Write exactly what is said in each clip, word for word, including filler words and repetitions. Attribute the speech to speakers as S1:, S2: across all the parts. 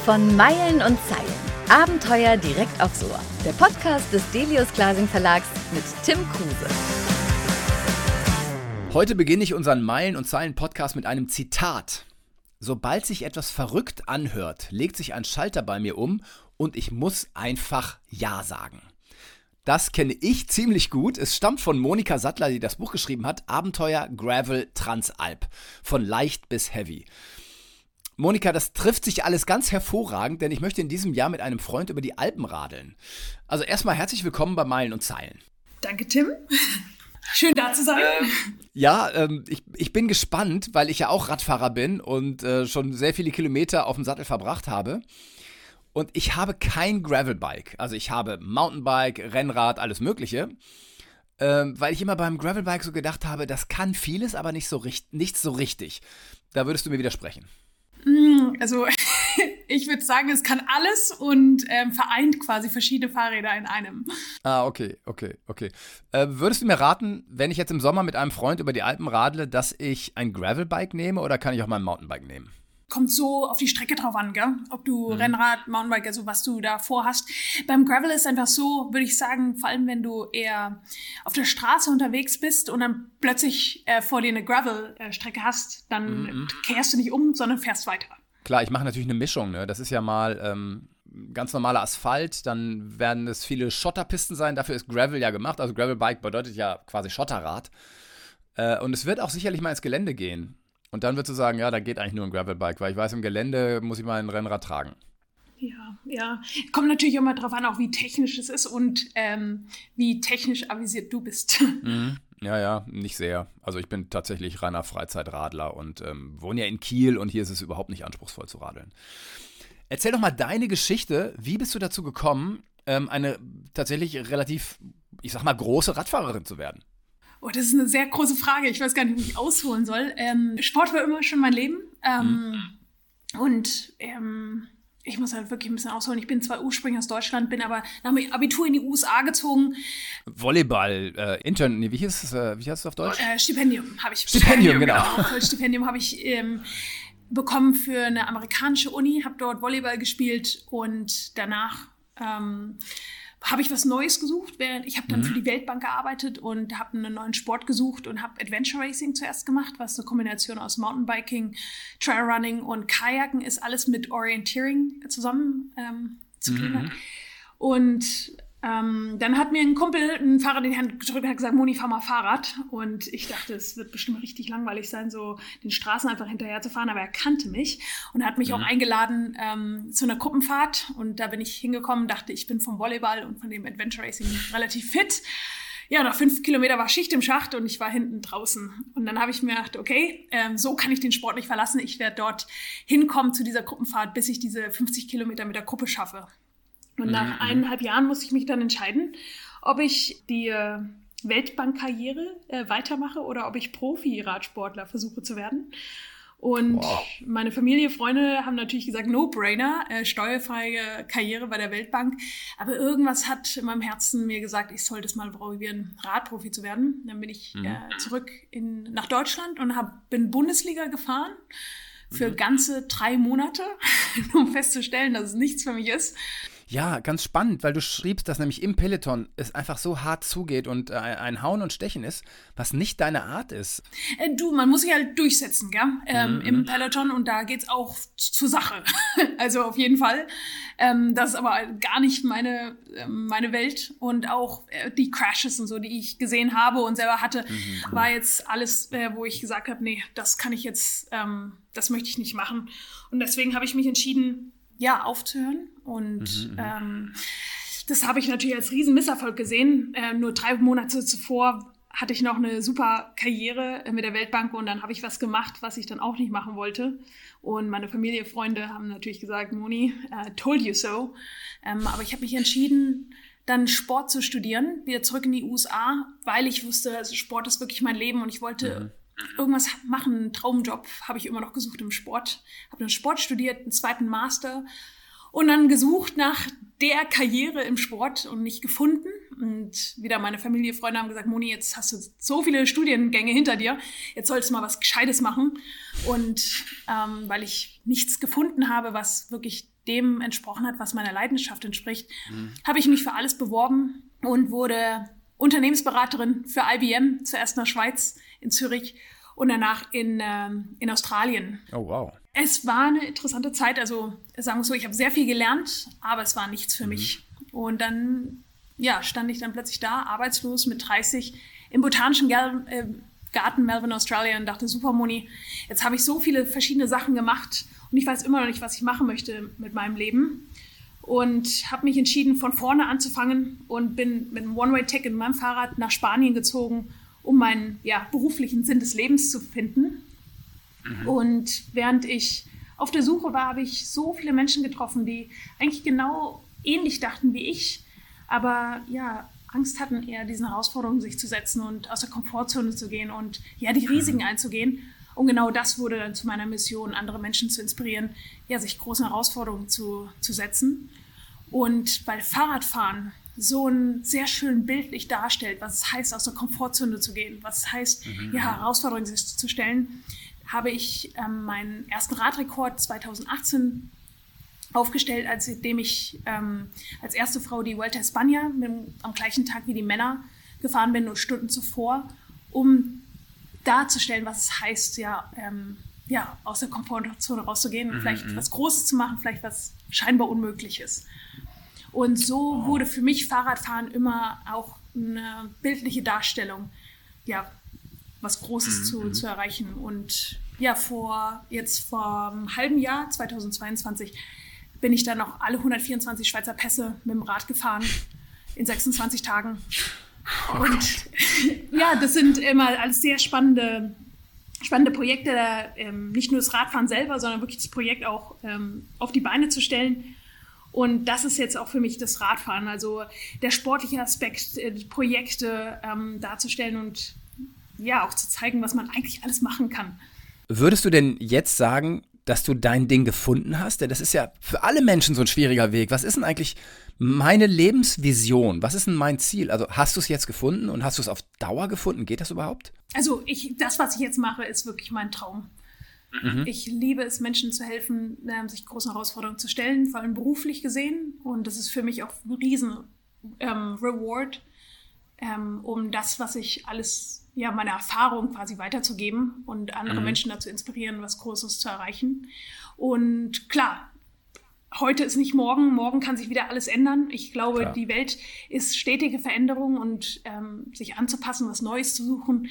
S1: Von Meilen und Zeilen. Abenteuer direkt aufs Ohr. Der Podcast des Delius Glasing Verlags mit Tim Kruse.
S2: Heute beginne ich unseren Meilen und Zeilen Podcast mit einem Zitat. Sobald sich etwas verrückt anhört, legt sich ein Schalter bei mir um und ich muss einfach Ja sagen. Das kenne ich ziemlich gut. Es stammt von Monika Sattler, die das Buch geschrieben hat, Abenteuer Gravel Transalp, von leicht bis heavy. Monika, das trifft sich alles ganz hervorragend, denn ich möchte in diesem Jahr mit einem Freund über die Alpen radeln. Also erstmal herzlich willkommen bei Meilen und Zeilen.
S3: Danke, Tim. Schön da zu sein.
S2: Ähm, ja, ähm, ich, ich bin gespannt, weil ich ja auch Radfahrer bin und äh, schon sehr viele Kilometer auf dem Sattel verbracht habe. Und ich habe kein Gravelbike. Also ich habe Mountainbike, Rennrad, alles Mögliche. Ähm, weil ich immer beim Gravelbike so gedacht habe, das kann vieles, aber nicht so, richt- nicht so richtig. Da würdest du mir widersprechen.
S3: Also ich würde sagen, es kann alles und ähm, vereint quasi verschiedene Fahrräder in einem.
S2: Ah, okay, okay, okay. Äh, würdest du mir raten, wenn ich jetzt im Sommer mit einem Freund über die Alpen radle, dass ich ein Gravelbike nehme oder kann ich auch mein Mountainbike nehmen?
S3: Kommt so auf die Strecke drauf an, gell? Ob du mhm. Rennrad, Mountainbike, also was du da vorhast. Beim Gravel ist einfach so, würde ich sagen, vor allem wenn du eher auf der Straße unterwegs bist und dann plötzlich äh, vor dir eine Gravel-Strecke hast, dann mhm. kehrst du nicht um, sondern fährst weiter.
S2: Klar, ich mache natürlich eine Mischung, ne? Das ist ja mal ähm, ganz normaler Asphalt, dann werden es viele Schotterpisten sein, dafür ist Gravel ja gemacht. Also Gravelbike bedeutet ja quasi Schotterrad. Äh, und es wird auch sicherlich mal ins Gelände gehen. Und dann würdest du sagen, ja, da geht eigentlich nur ein Gravelbike, weil ich weiß, im Gelände muss ich mal ein Rennrad tragen.
S3: Ja, ja. Kommt natürlich immer drauf an, auch wie technisch es ist und ähm, wie technisch avisiert du bist.
S2: Mhm. Ja, ja, nicht sehr. Also ich bin tatsächlich reiner Freizeitradler und ähm, wohne ja in Kiel und hier ist es überhaupt nicht anspruchsvoll zu radeln. Erzähl doch mal deine Geschichte. Wie bist du dazu gekommen, ähm, eine tatsächlich relativ, ich sag mal, große Radfahrerin zu werden?
S3: Oh, das ist eine sehr große Frage. Ich weiß gar nicht, wie ich ausholen soll. Ähm, Sport war immer schon mein Leben. Ähm, mhm. Und ähm, ich muss halt wirklich ein bisschen ausholen. Ich bin zwar ursprünglich aus Deutschland, bin aber nach dem Abitur in die U S A gezogen.
S2: Volleyball, äh, Intern, nee, wie hieß es, äh, wie heißt es auf Deutsch?
S3: Äh, Stipendium habe ich.
S2: Stipendium, genau.
S3: genau. Stipendium habe ich ähm, bekommen für eine amerikanische Uni, habe dort Volleyball gespielt und danach ähm, habe ich was Neues gesucht. Ich habe dann mhm. für die Weltbank gearbeitet und habe einen neuen Sport gesucht und habe Adventure Racing zuerst gemacht, was eine Kombination aus Mountainbiking, Trailrunning und Kajaken ist, alles mit Orienteering zusammen ähm, zu tun hat. Mhm. Und ähm, dann hat mir ein Kumpel ein Fahrrad in die Hand gedrückt und hat gesagt, Moni, fahr mal Fahrrad. Und ich dachte, es wird bestimmt richtig langweilig sein, so den Straßen einfach hinterher zu fahren. Aber er kannte mich und hat mich mhm. auch eingeladen ähm, zu einer Gruppenfahrt. Und da bin ich hingekommen, dachte, ich bin vom Volleyball und von dem Adventure Racing relativ fit. Ja, nach fünf Kilometer war Schicht im Schacht und ich war hinten draußen. Und dann habe ich mir gedacht, okay, ähm, so kann ich den Sport nicht verlassen. Ich werde dort hinkommen zu dieser Gruppenfahrt, bis ich diese fünfzig Kilometer mit der Gruppe schaffe. Und nach mhm. eineinhalb Jahren musste ich mich dann entscheiden, ob ich die äh, Weltbankkarriere äh, weitermache oder ob ich Profi-Radsportler versuche zu werden. Und wow. meine Familie, Freunde haben natürlich gesagt, No-Brainer, äh, steuerfreie Karriere bei der Weltbank. Aber irgendwas hat in meinem Herzen mir gesagt, ich sollte es mal probieren, Radprofi zu werden. Dann bin ich mhm. äh, zurück in, nach Deutschland und hab, bin Bundesliga gefahren für mhm. ganze drei Monate, um festzustellen, dass es nichts für mich ist.
S2: Ja, ganz spannend, weil du schriebst, dass nämlich im Peloton es einfach so hart zugeht und äh, ein Hauen und Stechen ist, was nicht deine Art ist.
S3: Äh, du, man muss sich halt durchsetzen, gell? Ähm, mhm. im Peloton und da geht's auch zur Sache. Also auf jeden Fall. Ähm, das ist aber gar nicht meine, äh, meine Welt und auch äh, die Crashes und so, die ich gesehen habe und selber hatte, mhm. war jetzt alles, äh, wo ich gesagt habe, nee, das kann ich jetzt, ähm, das möchte ich nicht machen. Und deswegen habe ich mich entschieden, ja, aufzuhören. Und mhm, ähm, das habe ich natürlich als riesen Misserfolg gesehen. Äh, nur drei Monate zuvor hatte ich noch eine super Karriere mit der Weltbank und dann habe ich was gemacht, was ich dann auch nicht machen wollte. Und meine Familie, Freunde haben natürlich gesagt, Moni, uh, told you so. Ähm, aber ich habe mich entschieden, dann Sport zu studieren, wieder zurück in die U S A, weil ich wusste, also Sport ist wirklich mein Leben und ich wollte mhm. irgendwas machen, einen Traumjob habe ich immer noch gesucht im Sport. Habe dann Sport studiert, einen zweiten Master und dann gesucht nach der Karriere im Sport und nicht gefunden. Und wieder meine Familie, Freunde haben gesagt, Moni, jetzt hast du so viele Studiengänge hinter dir, jetzt solltest du mal was Gescheites machen. Und ähm, weil ich nichts gefunden habe, was wirklich dem entsprochen hat, was meiner Leidenschaft entspricht, mhm. habe ich mich für alles beworben und wurde Unternehmensberaterin für I B M, zuerst in der Schweiz, in Zürich und danach in, ähm, in Australien.
S2: Oh, wow.
S3: Es war eine interessante Zeit, also sagen wir so, ich habe sehr viel gelernt, aber es war nichts für
S2: mhm.
S3: mich. Und dann ja, stand ich dann plötzlich da, arbeitslos mit dreißig, im Botanischen Garten Melbourne, Australien und dachte, super Moni, jetzt habe ich so viele verschiedene Sachen gemacht und ich weiß immer noch nicht, was ich machen möchte mit meinem Leben. Und habe mich entschieden, von vorne anzufangen und bin mit einem One-Way-Ticket in meinem Fahrrad nach Spanien gezogen, um meinen ja, beruflichen Sinn des Lebens zu finden. Mhm. Und während ich auf der Suche war, habe ich so viele Menschen getroffen, die eigentlich genau ähnlich dachten wie ich, aber ja, Angst hatten, eher diesen Herausforderungen sich zu setzen und aus der Komfortzone zu gehen und ja, die Risiken einzugehen. Und genau das wurde dann zu meiner Mission, andere Menschen zu inspirieren, ja, sich großen Herausforderungen zu, zu setzen. Und weil Fahrradfahren so ein sehr schön bildlich darstellt, was es heißt, aus der Komfortzone zu gehen, was es heißt, mhm. ja, Herausforderungen sich zu stellen, habe ich ähm, meinen ersten Radrekord zweitausendachtzehn aufgestellt, als indem ich ähm, als erste Frau die Vuelta a España mit, am gleichen Tag wie die Männer gefahren bin, nur Stunden zuvor, um darzustellen, was es heißt, ja, ähm, ja aus der Komfortzone rauszugehen, mhm, vielleicht was Großes zu machen, vielleicht was scheinbar Unmögliches. Und so wurde für mich Fahrradfahren immer auch eine bildliche Darstellung, ja, was Großes mhm. zu, zu erreichen. Und ja, vor jetzt vor einem halben Jahr, zweitausendzweiundzwanzig, bin ich dann noch alle hundertvierundzwanzig Schweizer Pässe mit dem Rad gefahren in sechsundzwanzig Tagen. Oh und ja, das sind immer alles sehr spannende, spannende Projekte, ähm, nicht nur das Radfahren selber, sondern wirklich das Projekt auch ähm, auf die Beine zu stellen. Und das ist jetzt auch für mich das Radfahren, also der sportliche Aspekt, äh, Projekte ähm, darzustellen und ja, auch zu zeigen, was man eigentlich alles machen kann.
S2: Würdest du denn jetzt sagen, dass du dein Ding gefunden hast? Denn das ist ja für alle Menschen so ein schwieriger Weg. Was ist denn eigentlich meine Lebensvision? Was ist denn mein Ziel? Also hast du es jetzt gefunden und hast du es auf Dauer gefunden? Geht das überhaupt?
S3: Also ich, das, was ich jetzt mache, ist wirklich mein Traum. Mhm. Ich liebe es, Menschen zu helfen, sich großen Herausforderungen zu stellen, vor allem beruflich gesehen. Und das ist für mich auch ein riesen ähm, Reward, ähm, um das, was ich alles, ja, meine Erfahrung quasi weiterzugeben und andere mhm. Menschen dazu inspirieren, was Großes zu erreichen. Und klar, heute ist nicht morgen, morgen kann sich wieder alles ändern. Ich glaube, klar. Die Welt ist stetige Veränderung und ähm, sich anzupassen, was Neues zu suchen.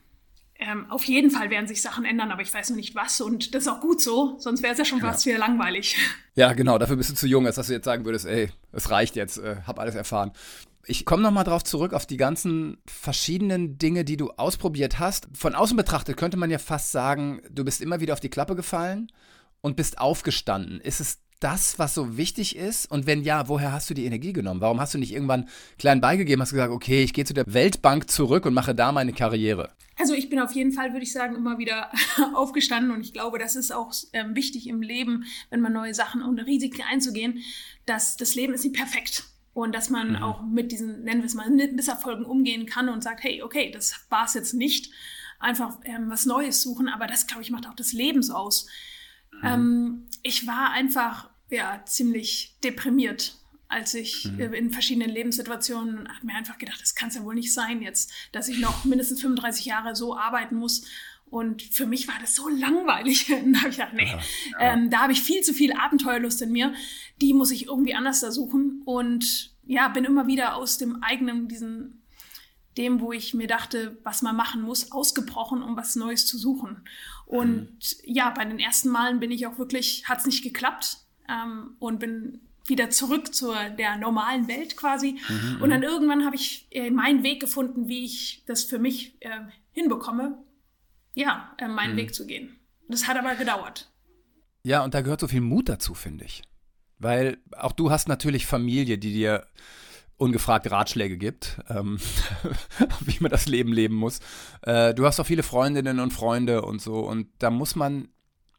S3: Ähm, auf jeden Fall werden sich Sachen ändern, aber ich weiß noch nicht was und das ist auch gut so, sonst wäre es ja schon fast ja. wieder langweilig.
S2: Ja, genau, dafür bist du zu jung, als dass du jetzt sagen würdest, ey, es reicht jetzt, äh, hab alles erfahren. Ich komme nochmal drauf zurück, auf die ganzen verschiedenen Dinge, die du ausprobiert hast. Von außen betrachtet könnte man ja fast sagen, du bist immer wieder auf die Klappe gefallen und bist aufgestanden. Ist es das, was so wichtig ist? Und wenn ja, woher hast du die Energie genommen? Warum hast du nicht irgendwann klein beigegeben, hast gesagt, okay, ich gehe zu der Weltbank zurück und mache da meine Karriere?
S3: Also ich bin auf jeden Fall, würde ich sagen, immer wieder aufgestanden und ich glaube, das ist auch ähm, wichtig im Leben, wenn man neue Sachen und Risiken einzugehen, dass das Leben ist nicht perfekt. Und dass man mhm. auch mit diesen, nennen wir es mal, Misserfolgen umgehen kann und sagt, hey, okay, das war es jetzt nicht. Einfach ähm, was Neues suchen, aber das, glaube ich, macht auch das Leben so aus. Mhm. Ähm, ich war einfach ja, ziemlich deprimiert, als ich mhm. äh, in verschiedenen Lebenssituationen, habe mir einfach gedacht, das kann es ja wohl nicht sein jetzt, dass ich noch mindestens fünfunddreißig Jahre so arbeiten muss. Und für mich war das so langweilig. Dann habe ich gedacht, nee, ja, ja. Ähm, da habe ich viel zu viel Abenteuerlust in mir. Die muss ich irgendwie anders da suchen. Und ja, bin immer wieder aus dem eigenen, diesen, dem, wo ich mir dachte, was man machen muss, ausgebrochen, um was Neues zu suchen. Und mhm. ja, bei den ersten Malen bin ich auch wirklich, hat es nicht geklappt ähm, und bin wieder zurück zu der normalen Welt quasi. Mhm, und dann irgendwann habe ich äh, meinen Weg gefunden, wie ich das für mich äh, hinbekomme, ja, äh, meinen mhm. Weg zu gehen. Das hat aber gedauert.
S2: Ja, und da gehört so viel Mut dazu, finde ich. Weil auch du hast natürlich Familie, die dir ungefragt Ratschläge gibt, ähm, wie man das Leben leben muss. Äh, du hast auch viele Freundinnen und Freunde und so. Und da muss man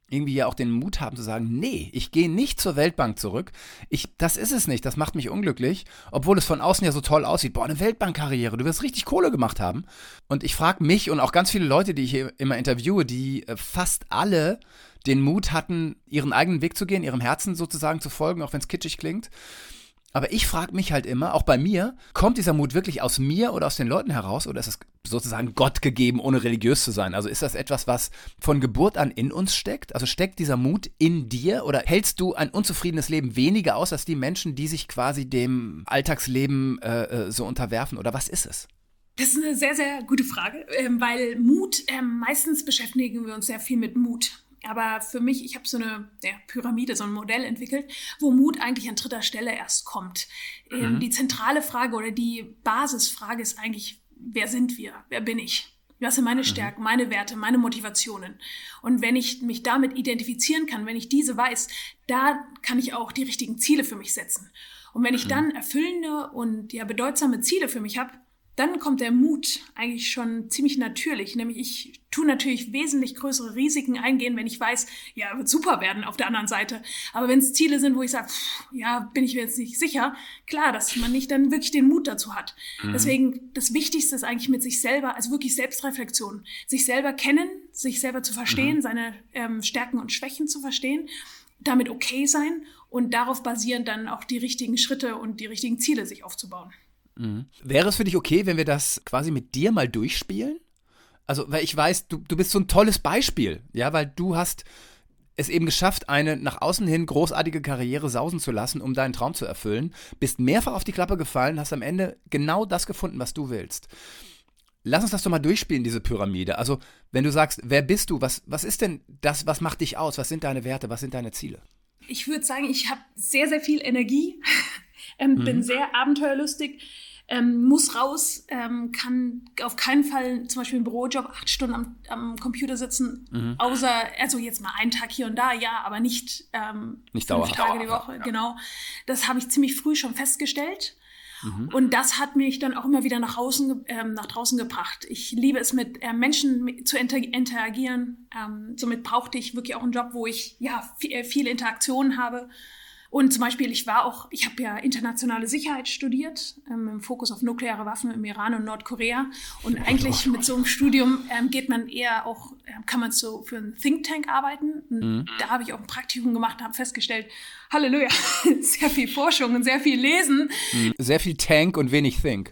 S2: irgendwie ja auch den Mut haben zu sagen, nee, ich gehe nicht zur Weltbank zurück. Ich, das ist es nicht, das macht mich unglücklich, obwohl es von außen ja so toll aussieht. Boah, eine Weltbankkarriere, du wirst richtig Kohle gemacht haben. Und ich frage mich und auch ganz viele Leute, die ich hier immer interviewe, die äh, fast alle den Mut hatten, ihren eigenen Weg zu gehen, ihrem Herzen sozusagen zu folgen, auch wenn es kitschig klingt. Aber ich frage mich halt immer, auch bei mir, kommt dieser Mut wirklich aus mir oder aus den Leuten heraus oder ist es sozusagen Gott gegeben, ohne religiös zu sein? Also ist das etwas, was von Geburt an in uns steckt? Also steckt dieser Mut in dir oder hältst du ein unzufriedenes Leben weniger aus als die Menschen, die sich quasi dem Alltagsleben äh, so unterwerfen? Oder was ist es?
S3: Das ist eine sehr, sehr gute Frage, ähm, weil Mut, ähm, meistens beschäftigen wir uns sehr viel mit Mut. Aber für mich, ich habe so eine ja, Pyramide, so ein Modell entwickelt, wo Mut eigentlich an dritter Stelle erst kommt. Ähm, mhm. Die zentrale Frage oder die Basisfrage ist eigentlich, wer sind wir? Wer bin ich? Was sind meine Stärken, meine Werte, meine Motivationen? Und wenn ich mich damit identifizieren kann, wenn ich diese weiß, da kann ich auch die richtigen Ziele für mich setzen. Und wenn ich
S2: mhm.
S3: dann erfüllende und ja bedeutsame Ziele für mich habe, dann kommt der Mut eigentlich schon ziemlich natürlich. Nämlich ich tue natürlich wesentlich größere Risiken eingehen, wenn ich weiß, ja, wird super werden auf der anderen Seite. Aber wenn es Ziele sind, wo ich sage, pff, ja, bin ich mir jetzt nicht sicher, klar, dass man nicht dann wirklich den Mut dazu hat. Mhm. Deswegen, das Wichtigste ist eigentlich mit sich selber, also wirklich Selbstreflexion. Sich selber kennen, sich selber zu verstehen, mhm. seine ähm, Stärken und Schwächen zu verstehen, damit okay sein und darauf basierend dann auch die richtigen Schritte und die richtigen Ziele sich aufzubauen.
S2: Mhm. Wäre es für dich okay, wenn wir das quasi mit dir mal durchspielen? Also, weil ich weiß, du, du bist so ein tolles Beispiel, ja, weil du hast es eben geschafft, eine nach außen hin großartige Karriere sausen zu lassen, um deinen Traum zu erfüllen, bist mehrfach auf die Klappe gefallen, hast am Ende genau das gefunden, was du willst. Lass uns das doch mal durchspielen, diese Pyramide. Also, wenn du sagst, wer bist du, was, was ist denn das, was macht dich aus, was sind deine Werte, was sind deine Ziele?
S3: Ich würde sagen, ich habe sehr, sehr viel Energie, ähm, mhm. bin sehr abenteuerlustig, Ähm, muss raus, ähm, kann auf keinen Fall zum Beispiel im Bürojob acht Stunden am, am Computer sitzen, mhm. außer, also jetzt mal einen Tag hier und da, ja, aber nicht, ähm,
S2: nicht
S3: fünf
S2: dauerhaft.
S3: Tage die Woche, ja. Genau. Das habe ich ziemlich früh schon festgestellt. Mhm. Und das hat mich dann auch immer wieder nach draußen, ähm, nach draußen gebracht. Ich liebe es, mit äh, Menschen zu inter- interagieren. Ähm, somit brauchte ich wirklich auch einen Job, wo ich ja viel, viele Interaktionen habe. Und zum Beispiel, ich war auch, ich habe ja internationale Sicherheit studiert, ähm, im Fokus auf nukleare Waffen im Iran und Nordkorea. Und eigentlich mit so einem Studium ähm, geht man eher auch, äh, kann man so für einen Think Tank arbeiten. Mhm. Da habe ich auch ein Praktikum gemacht und habe festgestellt, Halleluja, sehr viel Forschung und sehr viel Lesen.
S2: Sehr viel Tank und wenig Think.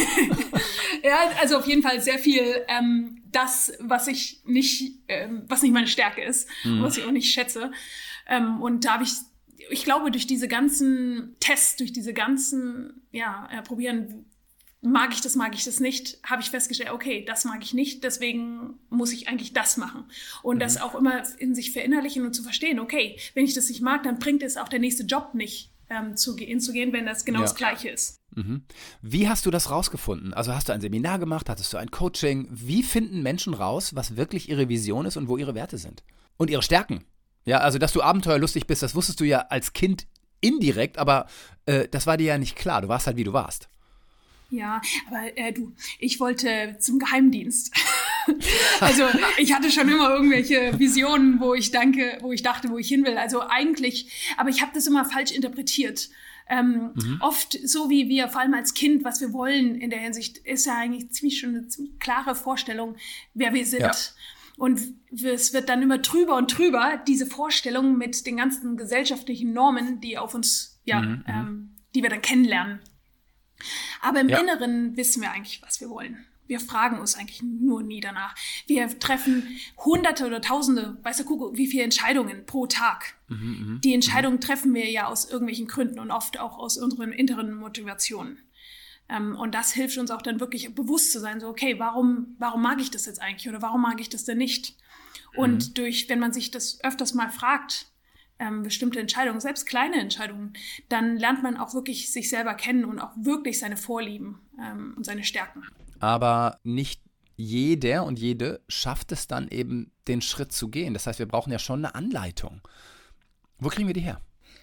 S3: Ja, also auf jeden Fall sehr viel ähm, das, was ich nicht, ähm, was nicht meine Stärke ist, mhm. was ich auch nicht schätze. Ähm, und da habe ich Ich glaube, durch diese ganzen Tests, durch diese ganzen, ja, äh, probieren, mag ich das, mag ich das nicht, habe ich festgestellt, okay, das mag ich nicht, deswegen muss ich eigentlich das machen. Und mhm. das auch immer in sich verinnerlichen und zu verstehen, okay, wenn ich das nicht mag, dann bringt es auch der nächste Job nicht, ähm, zu gehen, zu gehen, wenn das genau ja. das Gleiche ist.
S2: Mhm. Wie hast du das rausgefunden? Also hast du ein Seminar gemacht, hattest du ein Coaching? Wie finden Menschen raus, was wirklich ihre Vision ist und wo ihre Werte sind? Und ihre Stärken? Ja, also dass du abenteuerlustig bist, das wusstest du ja als Kind indirekt, aber äh, das war dir ja nicht klar. Du warst halt, wie du warst.
S3: Ja, aber äh, du, ich wollte zum Geheimdienst. Also ich hatte schon immer irgendwelche Visionen, wo ich danke, wo ich dachte, wo ich hin will. Also eigentlich, aber ich habe das immer falsch interpretiert. Ähm, mhm. Oft so wie wir, vor allem als Kind, was wir wollen in der Hinsicht, ist ja eigentlich ziemlich schon eine ziemlich klare Vorstellung, wer wir sind. Ja. Und es wird dann immer drüber und drüber, diese Vorstellung mit den ganzen gesellschaftlichen Normen, die auf uns, ja, mhm, ähm, die wir dann kennenlernen. Aber im ja. Inneren wissen wir eigentlich, was wir wollen. Wir fragen uns eigentlich nur nie danach. Wir treffen Hunderte oder Tausende, weißt du, guck, wie viele Entscheidungen pro Tag. Mhm, die Entscheidungen mhm. treffen wir ja aus irgendwelchen Gründen und oft auch aus unseren inneren Motivationen. Um, und das hilft uns auch dann wirklich bewusst zu sein, so okay, warum, warum mag ich das jetzt eigentlich oder warum mag ich das denn nicht? Und mhm. durch, wenn man sich das öfters mal fragt, ähm, bestimmte Entscheidungen, selbst kleine Entscheidungen, dann lernt man auch wirklich sich selber kennen und auch wirklich seine Vorlieben ähm, und seine Stärken.
S2: Aber nicht jeder und jede schafft es dann eben, den Schritt zu gehen. Das heißt, wir brauchen ja schon eine Anleitung. Wo kriegen wir die her?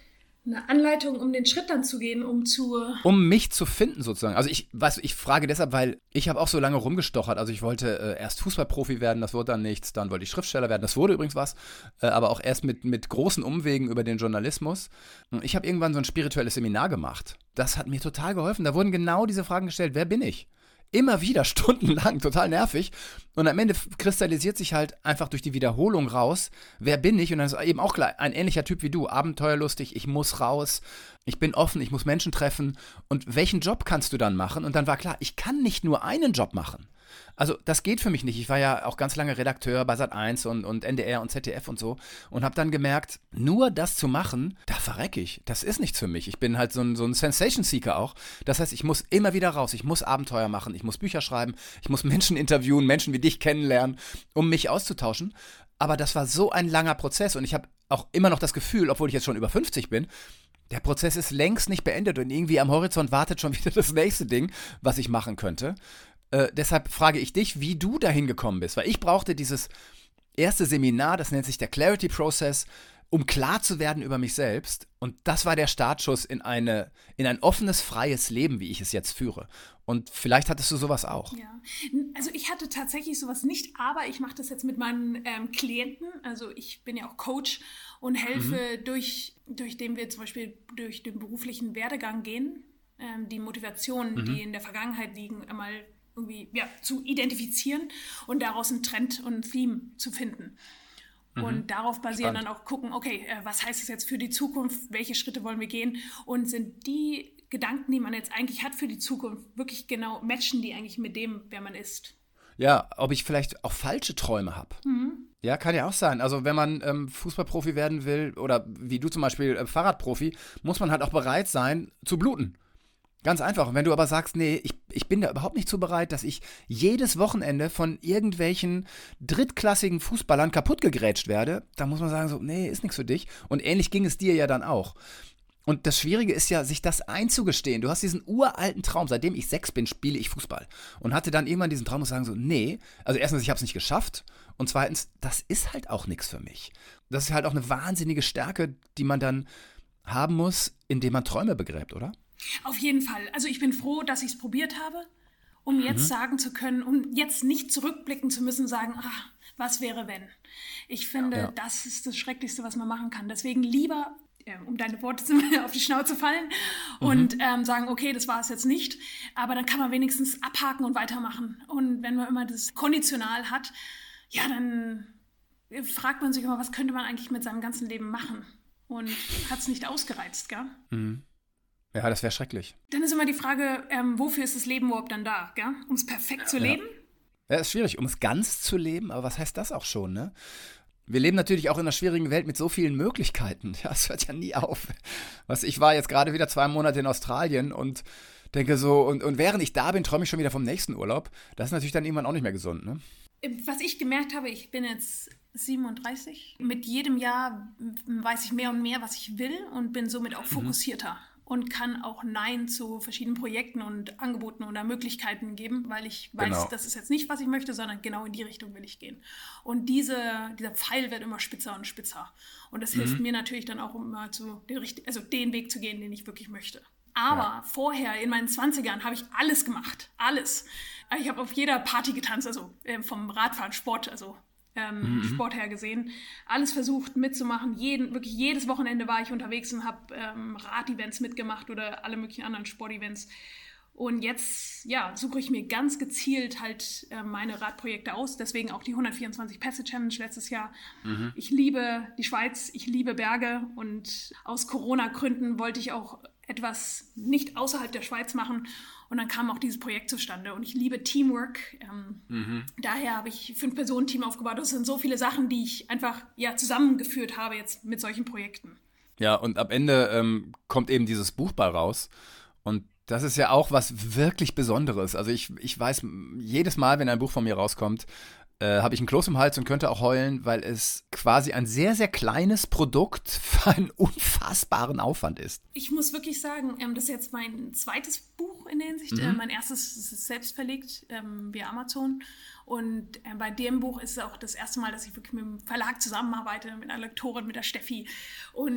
S3: Eine Anleitung, um den Schritt dann zu gehen, um zu...
S2: Um mich zu finden sozusagen. Also ich, weißt du, ich frage deshalb, weil ich habe auch so lange rumgestochert. Also ich wollte äh, erst Fußballprofi werden, das wurde dann nichts. Dann wollte ich Schriftsteller werden, das wurde übrigens was. Äh, aber auch erst mit, mit großen Umwegen über den Journalismus. Und ich habe irgendwann so ein spirituelles Seminar gemacht. Das hat mir total geholfen. Da wurden genau diese Fragen gestellt. Wer bin ich? Immer wieder, stundenlang, total nervig. Und am Ende kristallisiert sich halt einfach durch die Wiederholung raus, wer bin ich? Und dann ist eben auch klar, ein ähnlicher Typ wie du, abenteuerlustig, ich muss raus, ich bin offen, ich muss Menschen treffen. Und welchen Job kannst du dann machen? Und dann war klar, ich kann nicht nur einen Job machen. Also das geht für mich nicht. Ich war ja auch ganz lange Redakteur bei Sat eins und, und N D R und Z D F und so und habe dann gemerkt, nur das zu machen, da verrecke ich. Das ist nichts für mich. Ich bin halt so ein, so ein Sensation-Seeker auch. Das heißt, ich muss immer wieder raus. Ich muss Abenteuer machen. Ich muss Bücher schreiben. Ich muss Menschen interviewen, Menschen wie dich kennenlernen, um mich auszutauschen. Aber das war so ein langer Prozess und ich habe auch immer noch das Gefühl, obwohl ich jetzt schon über fünfzig bin, der Prozess ist längst nicht beendet und irgendwie am Horizont wartet schon wieder das nächste Ding, was ich machen könnte. Äh, deshalb frage ich dich, wie du dahin gekommen bist, weil ich brauchte dieses erste Seminar, das nennt sich der Clarity Process, um klar zu werden über mich selbst, und das war der Startschuss in eine, in ein offenes, freies Leben, wie ich es jetzt führe. Und vielleicht hattest du sowas auch.
S3: Ja, also ich hatte tatsächlich sowas nicht, aber ich mache das jetzt mit meinen ähm, Klienten, also ich bin ja auch Coach und helfe mhm. durch, durch den wir zum Beispiel durch den beruflichen Werdegang gehen, ähm, die Motivationen, mhm. die in der Vergangenheit liegen, einmal irgendwie ja, zu identifizieren und daraus einen Trend und ein Theme zu finden. Mhm. Und darauf basieren Spannend. Dann auch gucken, okay, äh, was heißt es jetzt für die Zukunft, welche Schritte wollen wir gehen und sind die Gedanken, die man jetzt eigentlich hat für die Zukunft, wirklich genau, matchen die eigentlich mit dem, wer man ist.
S2: Ja, ob ich vielleicht auch falsche Träume habe. Mhm. Ja, kann ja auch sein. Also wenn man ähm, Fußballprofi werden will oder wie du zum Beispiel äh, Fahrradprofi, muss man halt auch bereit sein zu bluten. Ganz einfach. Und wenn du aber sagst, nee, ich, ich bin da überhaupt nicht so bereit, dass ich jedes Wochenende von irgendwelchen drittklassigen Fußballern kaputt gegrätscht werde, dann muss man sagen so, nee, ist nichts für dich. Und ähnlich ging es dir ja dann auch. Und das Schwierige ist ja, sich das einzugestehen. Du hast diesen uralten Traum, seitdem ich sechs bin, spiele ich Fußball. Und hatte dann irgendwann diesen Traum und sagen so, nee, also erstens, ich habe es nicht geschafft. Und zweitens, das ist halt auch nichts für mich. Das ist halt auch eine wahnsinnige Stärke, die man dann haben muss, indem man Träume begräbt, oder?
S3: Auf jeden Fall. Also ich bin froh, dass ich es probiert habe, um jetzt mhm. sagen zu können, um jetzt nicht zurückblicken zu müssen, sagen, ach, was wäre wenn? Ich finde, ja. das ist das Schrecklichste, was man machen kann. Deswegen lieber, äh, um deine Worte auf die Schnauze fallen mhm. und ähm, sagen, okay, das war es jetzt nicht, aber dann kann man wenigstens abhaken und weitermachen. Und wenn man immer das Konditional hat, ja, dann fragt man sich immer, was könnte man eigentlich mit seinem ganzen Leben machen? Und hat es nicht ausgereizt, gell?
S2: Mhm. Ja, das wäre schrecklich.
S3: Dann ist immer die Frage, ähm, wofür ist das Leben überhaupt dann da? Um es perfekt zu leben?
S2: Ja, ist schwierig, um es ganz zu leben, aber was heißt das auch schon, ne? Wir leben natürlich auch in einer schwierigen Welt mit so vielen Möglichkeiten. Ja, es hört ja nie auf. Was, ich war jetzt gerade wieder zwei Monate in Australien und denke so, und, und während ich da bin, träume ich schon wieder vom nächsten Urlaub. Das ist natürlich dann irgendwann auch nicht mehr gesund, ne?
S3: Was ich gemerkt habe, ich bin jetzt siebenunddreißig. Mit jedem Jahr weiß ich mehr und mehr, was ich will und bin somit auch fokussierter. Mhm. Und kann auch Nein zu verschiedenen Projekten und Angeboten oder Möglichkeiten geben, weil ich weiß, genau. das ist jetzt nicht, was ich möchte, sondern genau in die Richtung will ich gehen. Und diese, dieser Pfeil wird immer spitzer und spitzer. Und das mhm. hilft mir natürlich dann auch, um mal zu den, also den Weg zu gehen, den ich wirklich möchte. Aber ja. vorher, in meinen zwanzigern, habe ich alles gemacht. Alles. Ich habe auf jeder Party getanzt, also äh, vom Radfahren, Sport, also Ähm, mhm. Sport her gesehen, alles versucht mitzumachen, jeden, wirklich jedes Wochenende war ich unterwegs und habe ähm, Rad-Events mitgemacht oder alle möglichen anderen Sport-Events. Und jetzt, ja, suche ich mir ganz gezielt halt äh, meine Radprojekte aus, deswegen auch die hundertvierundzwanzig Pässe Challenge letztes Jahr. Mhm. Ich liebe die Schweiz, ich liebe Berge und aus Corona-Gründen wollte ich auch etwas nicht außerhalb der Schweiz machen. Und dann kam auch dieses Projekt zustande. Und ich liebe Teamwork. Ähm, mhm. Daher habe ich ein Fünf-Personen-Team aufgebaut. Das sind so viele Sachen, die ich einfach ja, zusammengeführt habe jetzt mit solchen Projekten.
S2: Ja, und am Ende ähm, kommt eben dieses Buch bei raus. Und das ist ja auch was wirklich Besonderes. Also ich, ich weiß, jedes Mal, wenn ein Buch von mir rauskommt, Äh, habe ich einen Kloß im Hals und könnte auch heulen, weil es quasi ein sehr, sehr kleines Produkt für einen unfassbaren Aufwand ist.
S3: Ich muss wirklich sagen, ähm, das ist jetzt mein zweites Buch in der Hinsicht. Mhm. Äh, mein erstes ist selbst verlegt ähm, via Amazon. Und äh, bei dem Buch ist es auch das erste Mal, dass ich wirklich mit dem Verlag zusammenarbeite, mit einer Lektorin, mit der Steffi. Und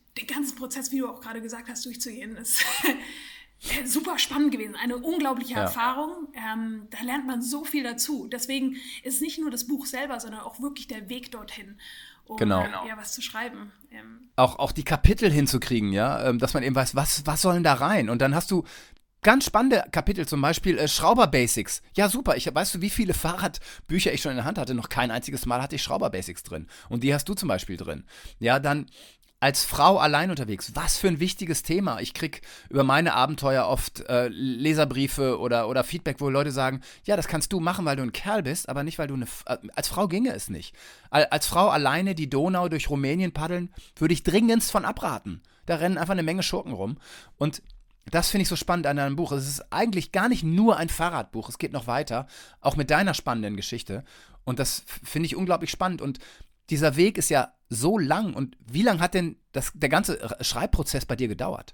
S3: den ganzen Prozess, wie du auch gerade gesagt hast, durchzugehen, ist super spannend gewesen. Eine unglaubliche ja. Erfahrung. Ähm, da lernt man so viel dazu. Deswegen ist es nicht nur das Buch selber, sondern auch wirklich der Weg dorthin, um
S2: genau.
S3: ja, was zu schreiben. Ähm,
S2: auch, auch die Kapitel hinzukriegen, ja, dass man eben weiß, was, was sollen da rein? Und dann hast du ganz spannende Kapitel, zum Beispiel äh, Schrauber-Basics. Ja, super. Ich, weißt du, wie viele Fahrradbücher ich schon in der Hand hatte? Noch kein einziges Mal hatte ich Schrauber-Basics drin. Und die hast du zum Beispiel drin. Ja, dann als Frau allein unterwegs. Was für ein wichtiges Thema. Ich krieg über meine Abenteuer oft äh, Leserbriefe oder, oder Feedback, wo Leute sagen, ja, das kannst du machen, weil du ein Kerl bist, aber nicht, weil du eine... F- als Frau ginge es nicht. Als Frau alleine die Donau durch Rumänien paddeln, würde ich dringendst von abraten. Da rennen einfach eine Menge Schurken rum. Und das finde ich so spannend an deinem Buch. Es ist eigentlich gar nicht nur ein Fahrradbuch. Es geht noch weiter, auch mit deiner spannenden Geschichte. Und das finde ich unglaublich spannend. Und dieser Weg ist ja so lang. Und wie lang hat denn das, der ganze Schreibprozess bei dir gedauert?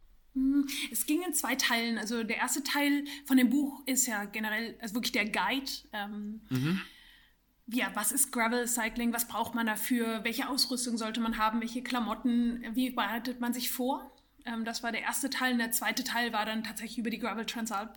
S3: Es ging in zwei Teilen. Also der erste Teil von dem Buch ist ja generell, also wirklich der Guide. Ähm, mhm. Ja, was ist Gravel Cycling? Was braucht man dafür? Welche Ausrüstung sollte man haben? Welche Klamotten? Wie bereitet man sich vor? Ähm, das war der erste Teil. Und der zweite Teil war dann tatsächlich über die Gravel Transalp.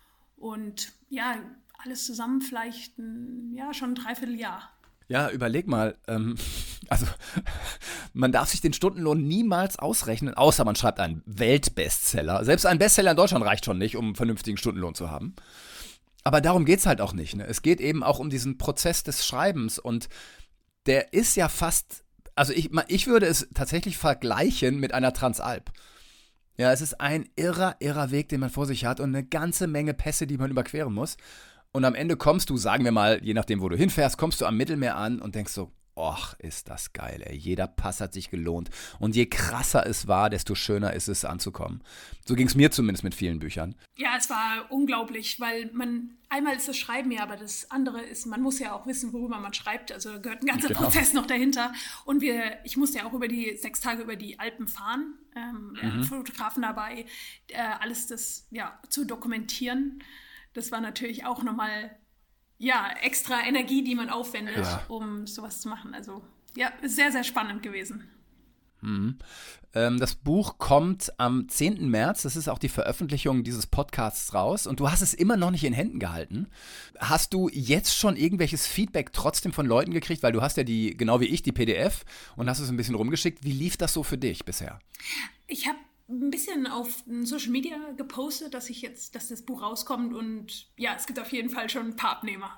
S3: Und ja, alles zusammen vielleicht ein, ja, schon ein Dreivierteljahr.
S2: Ja, überleg mal, ähm, also man darf sich den Stundenlohn niemals ausrechnen, außer man schreibt einen Weltbestseller. Selbst ein Bestseller in Deutschland reicht schon nicht, um einen vernünftigen Stundenlohn zu haben. Aber darum geht's halt auch nicht. Ne? Es geht eben auch um diesen Prozess des Schreibens und der ist ja fast, also ich, ich würde es tatsächlich vergleichen mit einer Transalp. Ja, es ist ein irrer, irrer Weg, den man vor sich hat und eine ganze Menge Pässe, die man überqueren muss. Und am Ende kommst du, sagen wir mal, je nachdem, wo du hinfährst, kommst du am Mittelmeer an und denkst so, och, ist das geil, ey. Jeder Pass hat sich gelohnt. Und je krasser es war, desto schöner ist es anzukommen. So ging es mir zumindest mit vielen Büchern.
S3: Ja, es war unglaublich, weil man, einmal ist das Schreiben ja, aber das andere ist, man muss ja auch wissen, worüber man schreibt. Also gehört ein ganzer genau. Prozess noch dahinter. Und wir, ich musste ja auch über die sechs Tage über die Alpen fahren, ähm, mhm. Fotografen dabei, äh, alles das ja zu dokumentieren. Das war natürlich auch nochmal, ja, extra Energie, die man aufwendet, ja. um sowas zu machen. Also, ja, ist sehr, sehr spannend gewesen.
S2: Mhm. Ähm, das Buch kommt am zehnten März, das ist auch die Veröffentlichung dieses Podcasts raus und du hast es immer noch nicht in Händen gehalten. Hast du jetzt schon irgendwelches Feedback trotzdem von Leuten gekriegt, weil du hast ja die, genau wie ich, die P D F und hast es ein bisschen rumgeschickt. Wie lief das so für dich bisher?
S3: Ich habe ein bisschen auf Social Media gepostet, dass ich jetzt, dass das Buch rauskommt und ja, es gibt auf jeden Fall schon ein paar Abnehmer.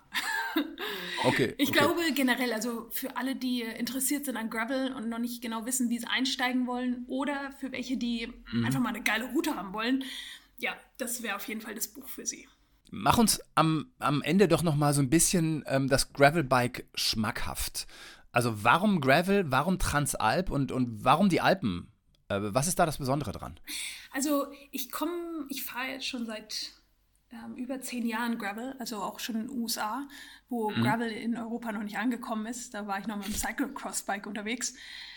S2: Okay.
S3: Ich
S2: okay.
S3: glaube generell, also für alle, die interessiert sind an Gravel und noch nicht genau wissen, wie sie einsteigen wollen oder für welche, die mhm. einfach mal eine geile Route haben wollen, ja, das wäre auf jeden Fall das Buch für sie.
S2: Mach uns am, am Ende doch noch mal so ein bisschen ähm, das Gravelbike schmackhaft. Also warum Gravel, warum Transalp und, und warum die Alpen? Was ist da das Besondere dran?
S3: Also ich komme, ich fahre jetzt schon seit ähm, über zehn Jahren Gravel, also auch schon in den U S A, wo mhm. Gravel in Europa noch nicht angekommen ist. Da war ich noch mit dem Cyclocross-Bike unterwegs.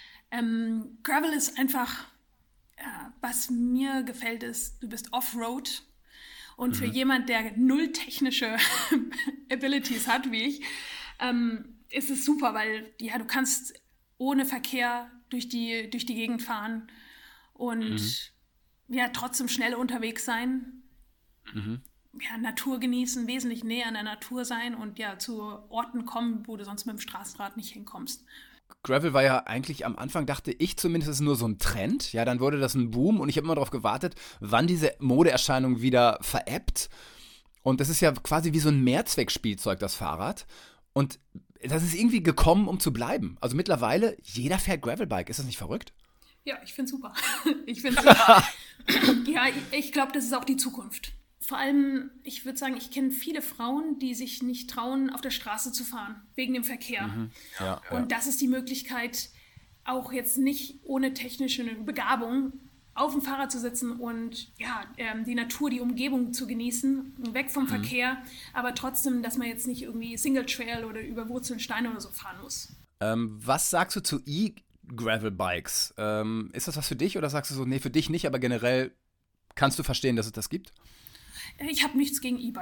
S3: Ähm, Gravel ist einfach, äh, was mir gefällt, ist, du bist Offroad. Und mhm. für jemand, der null technische Abilities hat, wie ich, ähm, ist es super, weil ja, du kannst ohne Verkehr durch die, durch die Gegend fahren und mhm. ja, trotzdem schnell unterwegs sein, mhm. ja, Natur genießen, wesentlich näher an der Natur sein und ja, zu Orten kommen, wo du sonst mit dem Straßenrad nicht hinkommst.
S2: Gravel war ja eigentlich am Anfang, dachte ich zumindest, ist nur so ein Trend. Ja, dann wurde das ein Boom und ich habe immer darauf gewartet, wann diese Modeerscheinung wieder verebbt. Und das ist ja quasi wie so ein Mehrzweckspielzeug, das Fahrrad. Und das ist irgendwie gekommen, um zu bleiben. Also mittlerweile, jeder fährt Gravelbike. Ist das nicht verrückt?
S3: Ja, ich finde es super. Ich finde super. Ja, ich, ich glaube, das ist auch die Zukunft. Vor allem, ich würde sagen, ich kenne viele Frauen, die sich nicht trauen, auf der Straße zu fahren, wegen dem Verkehr. Mhm. Ja, ja. Und das ist die Möglichkeit, auch jetzt nicht ohne technische Begabung auf dem Fahrrad zu sitzen und ja, ähm, die Natur, die Umgebung zu genießen, weg vom mhm. Verkehr, aber trotzdem, dass man jetzt nicht irgendwie Single Trail oder über Wurzeln, Steine oder so fahren muss.
S2: Ähm, was sagst du zu E-Gravel-Bikes? Ähm, ist das was für dich oder sagst du so, nee, für dich nicht, aber generell kannst du verstehen, dass es das gibt?
S3: Ich habe nichts gegen E-Bikes.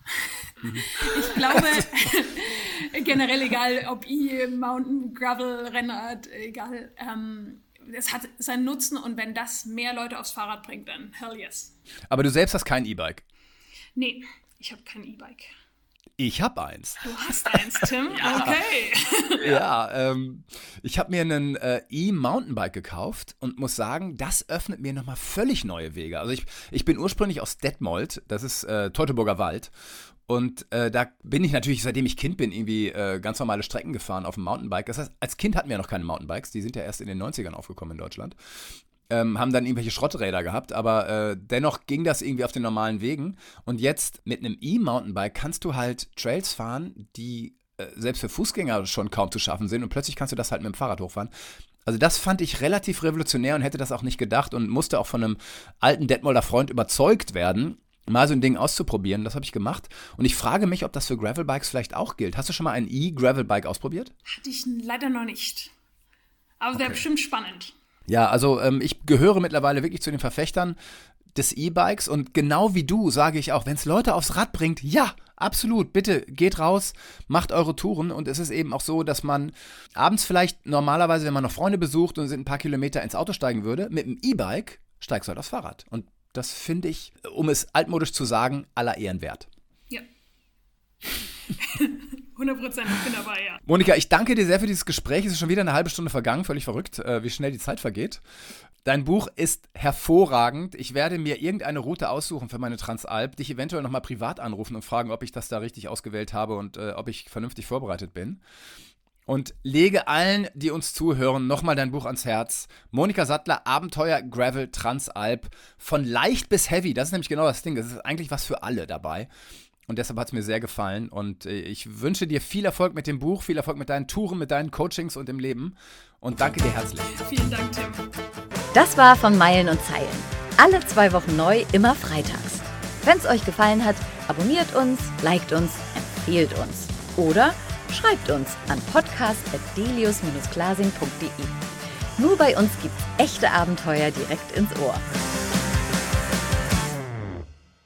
S3: Ich glaube, generell egal, ob E, Mountain, Gravel, Rennrad, egal, ähm, es hat seinen Nutzen und wenn das mehr Leute aufs Fahrrad bringt, dann hell yes.
S2: Aber du selbst hast kein E-Bike?
S3: Nee, ich habe kein E-Bike.
S2: Ich habe eins.
S3: Du hast eins, Tim? Ja. Okay.
S2: Ja, ähm, ich habe mir einen äh, E-Mountainbike gekauft und muss sagen, das öffnet mir nochmal völlig neue Wege. Also ich, ich bin ursprünglich aus Detmold, das ist äh, Teutoburger Wald. Und äh, da bin ich natürlich, seitdem ich Kind bin, irgendwie äh, ganz normale Strecken gefahren auf dem Mountainbike. Das heißt, als Kind hatten wir noch keine Mountainbikes, die sind ja erst in den neunzigern aufgekommen in Deutschland. Ähm, haben dann irgendwelche Schrotträder gehabt, aber äh, dennoch ging das irgendwie auf den normalen Wegen. Und jetzt mit einem E-Mountainbike kannst du halt Trails fahren, die äh, selbst für Fußgänger schon kaum zu schaffen sind und plötzlich kannst du das halt mit dem Fahrrad hochfahren. Also das fand ich relativ revolutionär und hätte das auch nicht gedacht und musste auch von einem alten Detmolder Freund überzeugt werden, mal so ein Ding auszuprobieren. Das habe ich gemacht. Und ich frage mich, ob das für Gravelbikes vielleicht auch gilt. Hast du schon mal ein E-Gravelbike ausprobiert?
S3: Hatte ich leider noch nicht. Aber wäre
S2: Okay.
S3: bestimmt spannend.
S2: Ja, also ähm, ich gehöre mittlerweile wirklich zu den Verfechtern des E-Bikes und genau wie du sage ich auch, wenn es Leute aufs Rad bringt, ja, absolut, bitte geht raus, macht eure Touren und es ist eben auch so, dass man abends vielleicht normalerweise, wenn man noch Freunde besucht und sind ein paar Kilometer ins Auto steigen würde, mit dem E-Bike steigst du halt aufs Fahrrad und das finde ich, um es altmodisch zu sagen, aller Ehren wert.
S3: Ja. hundert Prozent, ich bin dabei, ja.
S2: Monika, ich danke dir sehr für dieses Gespräch. Es ist schon wieder eine halbe Stunde vergangen, völlig verrückt, äh, wie schnell die Zeit vergeht. Dein Buch ist hervorragend. Ich werde mir irgendeine Route aussuchen für meine Transalp, dich eventuell nochmal privat anrufen und fragen, ob ich das da richtig ausgewählt habe und äh, ob ich vernünftig vorbereitet bin. Und lege allen, die uns zuhören, nochmal dein Buch ans Herz. Monika Sattler, Abenteuer Gravel Transalp. Von leicht bis heavy, das ist nämlich genau das Ding. Das ist eigentlich was für alle dabei. Und deshalb hat es mir sehr gefallen. Und ich wünsche dir viel Erfolg mit dem Buch, viel Erfolg mit deinen Touren, mit deinen Coachings und im Leben. Und danke dir herzlich.
S3: Vielen Dank, Tim.
S1: Das war von Meilen und Zeilen. Alle zwei Wochen neu, immer freitags. Wenn es euch gefallen hat, abonniert uns, liked uns, empfehlt uns. Oder schreibt uns an podcast at delius Bindestrich glasing punkt de. Nur bei uns gibt's echte Abenteuer direkt ins Ohr.